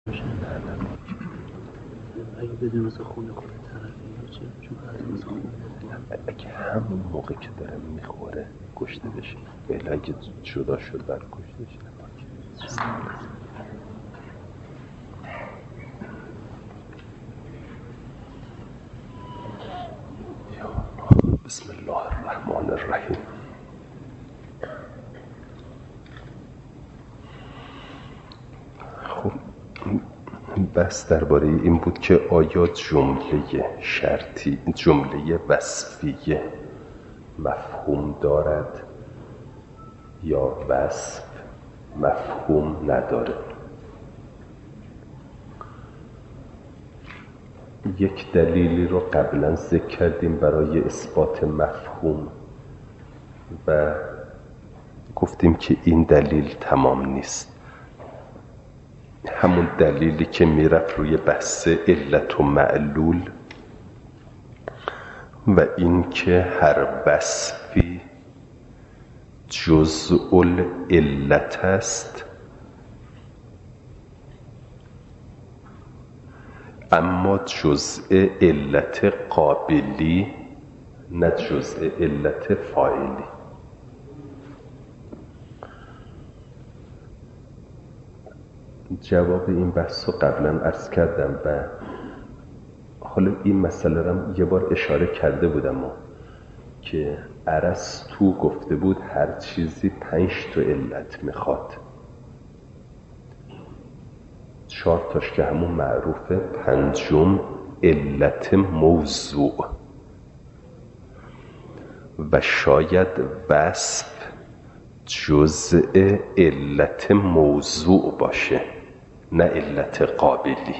نه نه اگه بدون مثل خونه کنه طرفی چه؟ چون بعضی مثل خونه اگه همون موقع که داره میخوره کشته بشه ولی اگه جدا شد بعد کشته بشه بسم الله الرحمن الرحیم. خب بس درباره این بود که آیا جمله شرطی جمله وصفیه مفهوم دارد یا وصف مفهوم نداره. یک دلیلی رو قبلا ذکر کردیم برای اثبات مفهوم و گفتیم که این دلیل تمام نیست. همون دلیلی که میرفت روی بحث علت و معلول و این که هر وصفی جزء العلت است، اما جزء علت قابلی نه جزء علت فاعلی. جواب این بحث رو قبلا عرض کردم و حالا این مسئله رو یه بار اشاره کرده بودم که ارسطو گفته بود هر چیزی 5 تا علت میخواد. 4 تاش که همون معروفه، 5م علت موضوع و شاید وصف جزء علت موضوع باشه نه علت قابلی.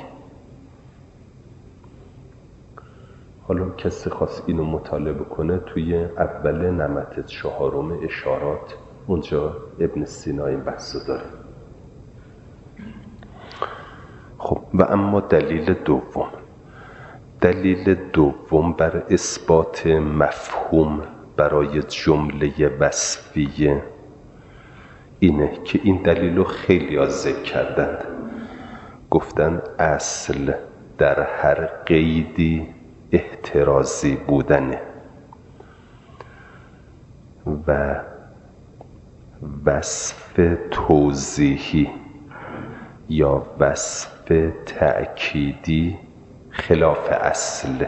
حالا کسی خواست اینو مطالعه کنه توی اول نمط 4 اشارات اونجا ابن سینا این بحثو داره. خب و اما دلیل دوم بر اثبات مفهوم برای جمله وصفیه اینه که این دلیل رو خیلی ذکر کردند. گفتن اصل در هر قیدی احترازی بودنه و وصف توضیحی یا وصف تأکیدی خلاف اصل.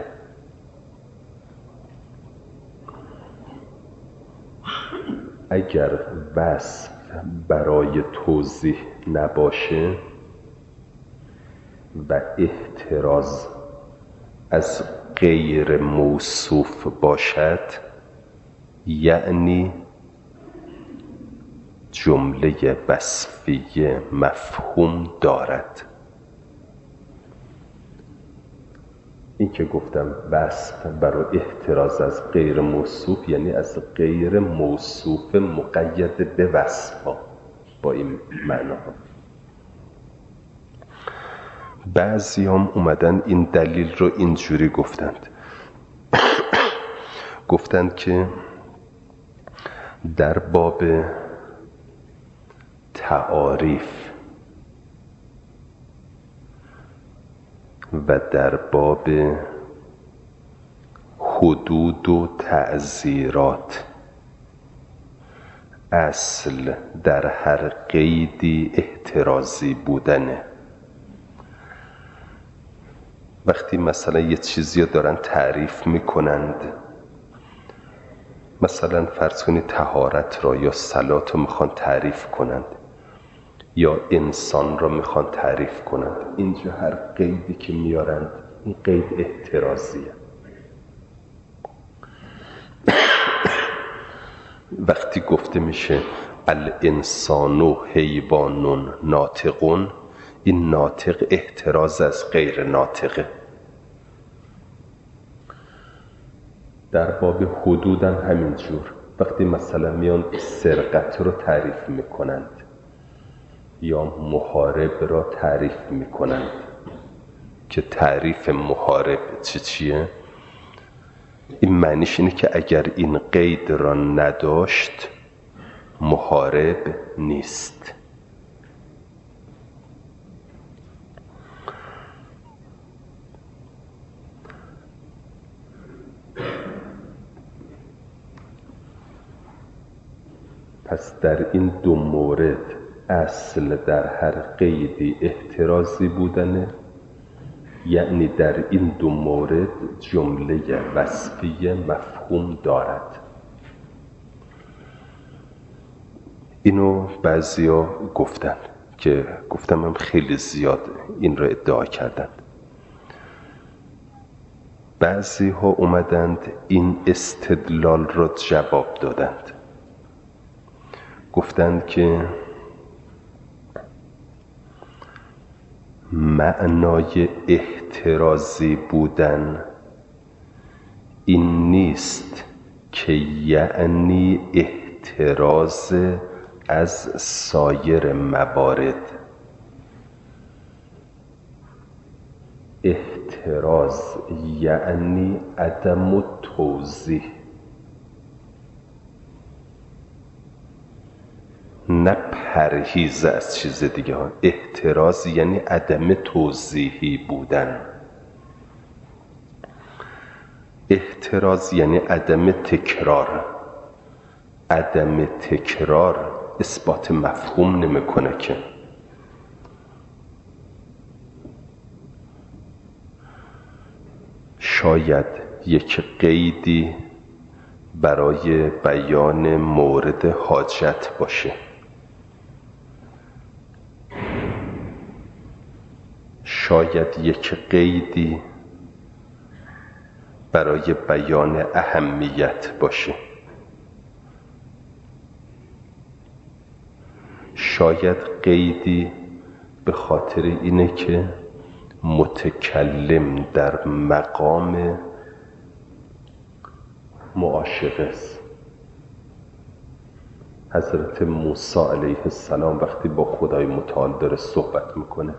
اگر وصف برای توضیح نباشه و احتراز از غیر موصوف باشد، یعنی جمله وصفیه مفهوم دارد. این که گفتم وصف برای احتراز از غیر موصوف یعنی از غیر موصوف مقید به وصف با این معنا. بعضی هم اومدن این دلیل رو اینجوری گفتند که در باب تعاریف و در باب حدود و تعزیرات اصل در هر قیدی احترازی بودنه. وقتی مثلا یه چیزی رو دارن تعریف میکنند، مثلا فرض کنید طهارت را یا صلات رو میخوان تعریف کنند یا انسان را میخوان تعریف کنند، اینجا هر قیدی که میارند این قید احترازیه. وقتی گفته میشه الانسان حیوان ناطق، این ناطق احتراز از غیر ناطقه. در باب حدود هم همینجور. وقتی مثلا میان سرقت رو تعریف میکنند یا محارب را تعریف میکنند که تعریف محارب چیه؟ این معنیش اینه که اگر این قید را نداشت محارب نیست. پس در این دو مورد اصل در هر قیدی احترازی بودنه، یعنی در این دو مورد جمله وصفیه مفهوم دارد. اینو بعضیا گفتن که گفتم هم خیلی زیاد این رو ادعا کردند. بعضی ها اومدند این استدلال را جواب دادند، گفتند که معنای احترازی بودن این نیست که یعنی احتراز از سایر موارد. احتراز یعنی عدم توضیح، نه پرهیز از چیز دیگه ها. احتراز یعنی عدم توضیحی بودن. احتراز یعنی عدم تکرار. عدم تکرار اثبات مفهوم نمیکنه که. شاید یک قیدی برای بیان مورد حاجت باشه، شاید یک قیدی برای بیان اهمیت باشه، شاید قیدی به خاطر اینه که متکلم در مقام معاشقه است. حضرت موسی علیه السلام وقتی با خدای متعال داره صحبت میکنه،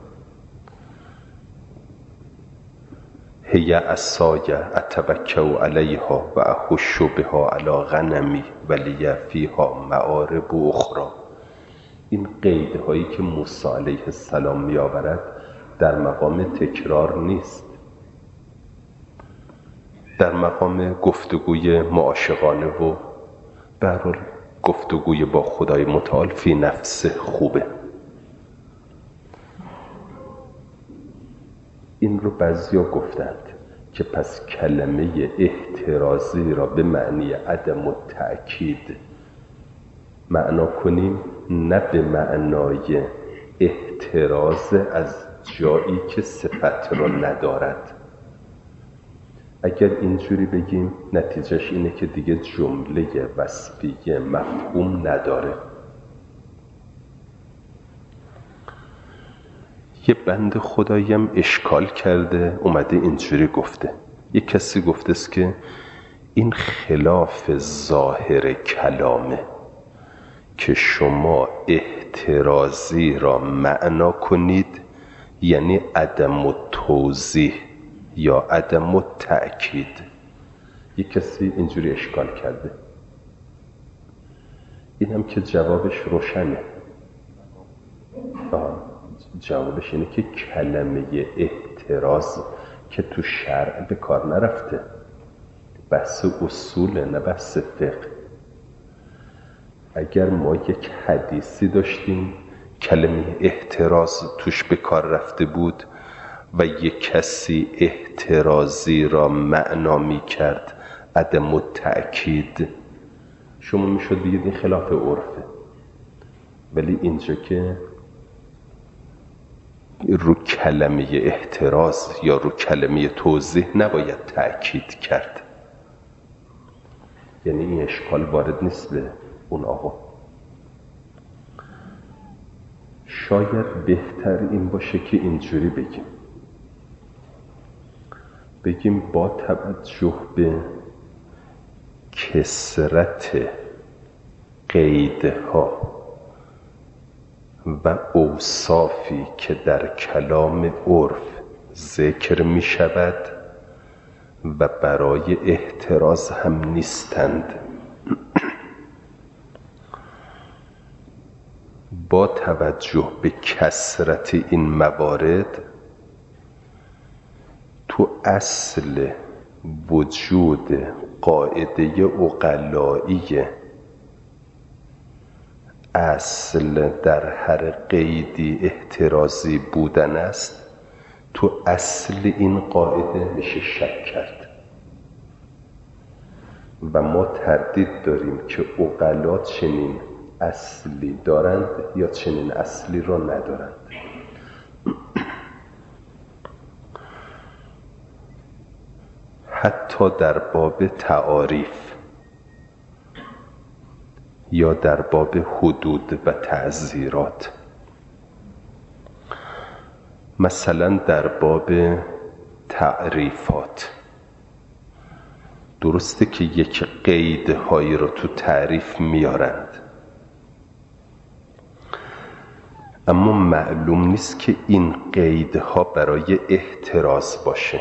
هی عصای اتوکل علیها و احش بها علی غنمی ولی فیها مآرب اخری. این قیدهایی که موسی علیه السلام میآورد در مقام تکرار نیست، در مقام گفتگوی معاشقانه و به هر حال گفتگوی با خدای متعال فی نفس خوبه. این رو بعضیا گفتند که پس کلمه احترازی را به معنی عدم التأکید معنا کنیم، نه به معنای احتراز از جایی که صفت را ندارد. اگر اینجوری بگیم نتیجهش اینه که دیگه جمله وصفیه مفهوم نداره. یه بنده خداییم اشکال کرده اومده اینجوری گفته. یه کسی گفته است که این خلاف ظاهر کلامه که شما احترازی را معنا کنید یعنی عدم توضیح یا عدم تأکید. یک کسی اینجوری اشکال کرده. این هم که جوابش روشنه. جوابش اینه که کلمه احتراز که تو شرع به کار نرفته، بحث اصوله نه بحث فقه. اگر ما یک حدیثی داشتیم کلمه احتراز توش به کار رفته بود و یک کسی احترازی را معنا می کرد عدم التأکید، شما می شد بگید این خلاف عرفه. ولی اینجا که رو کلمه احتراز یا رو کلمه توضیح نباید تأکید کرد، یعنی این اشکال وارد نیست به اون آقا. شاید بهتر این باشه که اینجوری بگیم با توجه به کثرت قیدها و اوصافی که در کلام عرف ذکر می شود و برای احتراز هم نیستند، با توجه به کثرت این موارد تو اصل وجود قاعده عقلایی اصل در هر قیدی احترازی بودن است، تو اصل این قاعده میشه شک کرد و ما تردید داریم که عقلا چنین اصلی دارند یا چنین اصلی را ندارند. حتی در باب تعاریف یا در باب حدود و تعزیرات، مثلا در باب تعریفات، درسته که یک قیدهایی رو تو تعریف میارند، اما معلوم نیست که این قیدها برای احتراز باشه.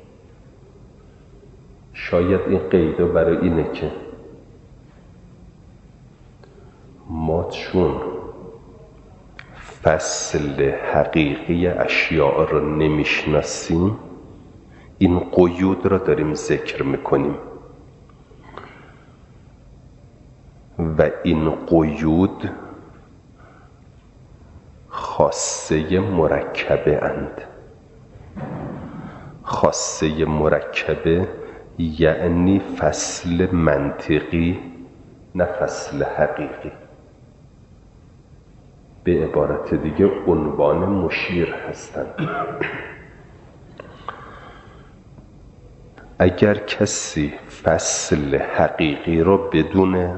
شاید این قیدها برای اینه که ما چون فصل حقیقی اشیاء رو نمیشناسیم، این قیود را داریم ذکر میکنیم و این قیود خاصه مرکبه اند. خاصه مرکبه یعنی فصل منطقی نه فصل حقیقی. به عبارت دیگه عنوان مشیر هستند. اگر کسی فصل حقیقی رو بدونه،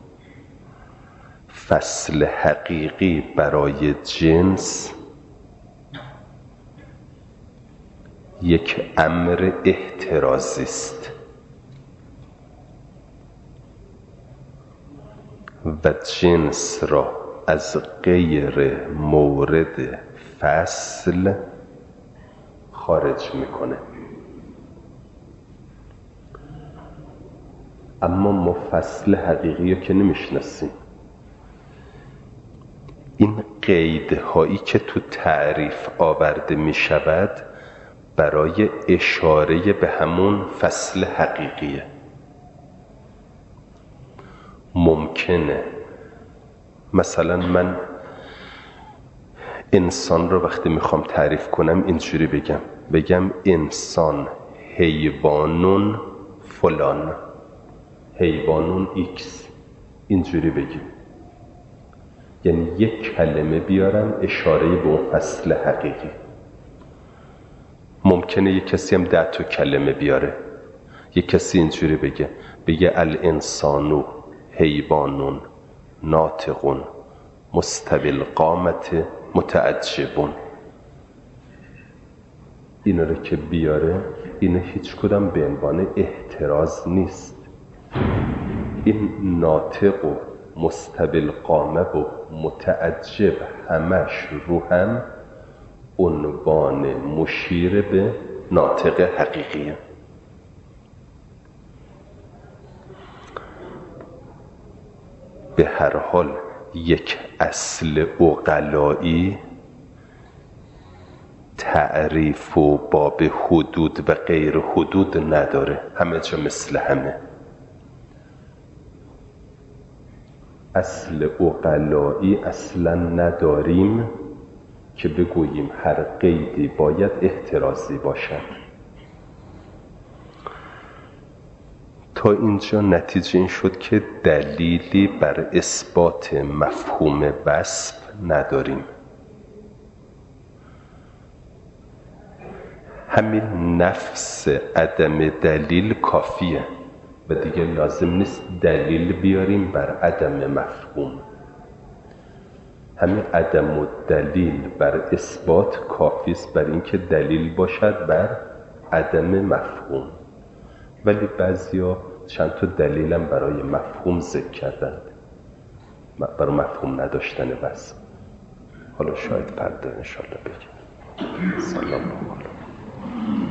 فصل حقیقی برای جنس یک امر احترازی است و جنس را از غیر مورد فصل خارج میکنه. اما ما فصل حقیقی رو که نمیشناسیم. این قیدهایی که تو تعریف آورده میشود برای اشاره به همون فصل حقیقیه. ممکنه مثلا من انسان رو وقتی میخوام تعریف کنم اینجوری بگم انسان حیوانون فلان، حیوانون ایکس، اینجوری بگیم. یعنی یک کلمه بیارم اشاره به اون فصل حقیقی. ممکنه یک کسی هم 10 تا کلمه بیاره. یک کسی اینجوری بگه الانسانو حیوانون ناطقون مستوی القامت متعجبون. این رو که بیاره، این هیچ کدام به عنوان احتراز نیست. این ناطق و مستوی القامه و متعجب همش رو هم عنوان مشیر به ناطق حقیقیه. به هر حال یک اصل عقلایی تعریف و باب حدود و غیر حدود نداره، همه جا مثل همه. اصل عقلایی اصلا نداریم که بگوییم هر قیدی باید احترازی باشد. تا اینجا نتیجه این شد که دلیلی بر اثبات مفهوم وصف نداریم. همین نفس عدم دلیل کافیه و دیگه لازم نیست دلیل بیاریم بر عدم مفهوم. همین عدم و دلیل بر اثبات کافی است بر اینکه دلیل باشد بر عدم مفهوم. ولی بعضیا چند تا دلیلم برای مفهوم ذکر کردند، برای مفهوم نداشتن وصف. حالا شاید فردا انشالله بگیم. سلام علیکم.